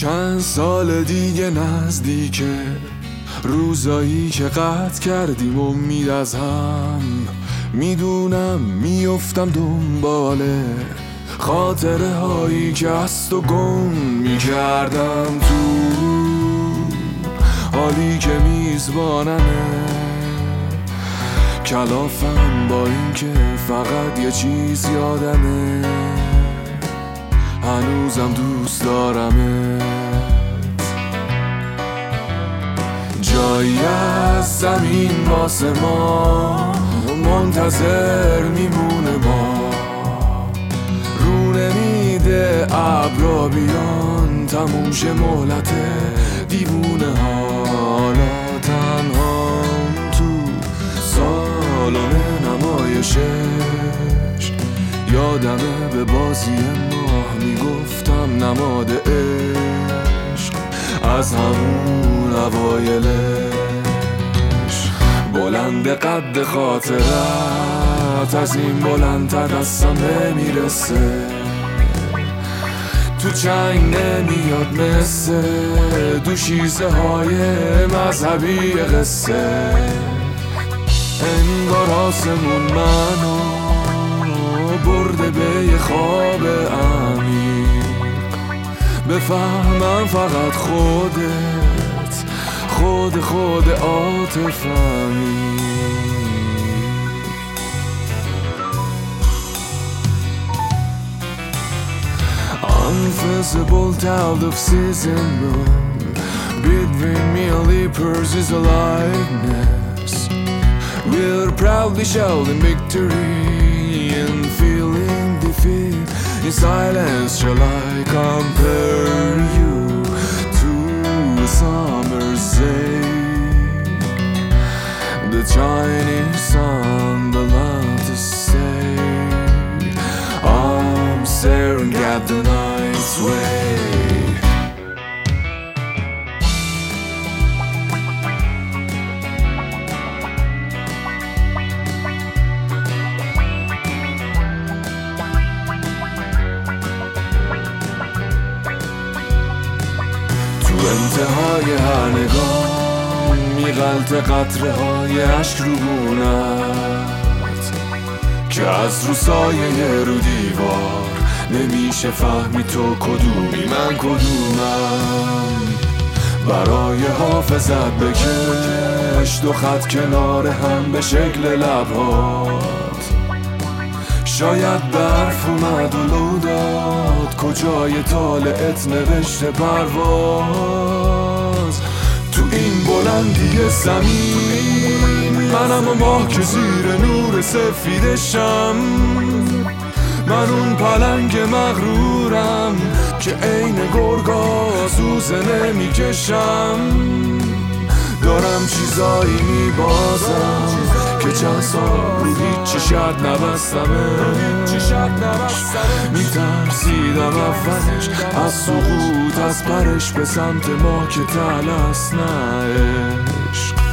چند سال دیگه نزدیکه روزایی که قطع کردیم امید از هم. میدونم میافتم دنباله خاطره هایی که از تو گم میکردم تو حالی که میزبانمه کلافم با این که فقط یه چیز یادمه هنوزم دوست دارمت. جایی از زمین واسه ما منتظر میمونه ما رو نمیده ابرا بیان تموم شه مهلت دیوونه حالا تنهام تو سالن نمایشش یادمه به بازی ماه میگفتم نماد عشق از همون اوایلش بلند قد خاطرت از این بلندتر دستم نمیرسه تو چنگ نمیاد مثل دوشیزه های مذهبی قصه انگار آسمون منو برده به یه خواب عمیق بفهمم فقط خود عاطفمی. Invisible out of season moon between me and leapers is a likeness. We're proudly shouting victory and feeling defeat. In silence shall I compare you to a summer's day. The Chinese sun, the love to say I'm staring at the night's way. تو انتهای هر نگاه میغلطه قطره های عشق رو گونت که از رو سایه رو دیوار نمیشه فهمی تو کدومی من کدومم. برای حافظت بکش دو خط کنار هم به شکل لبهات شاید برف اومد و لو داد کجای طالعت نوشته پرواز تو این بلندی زمین منم و ماه که زیر نور سفیدشم من اون پلنگ مغرورم که عین گرگا سوزه نمیکشم دارم چیزایی میبازم که چند سال رو هیچی شد نبستمه میترسیدم اولش از سقوط از پرش به سمت ما که تلس نه عشق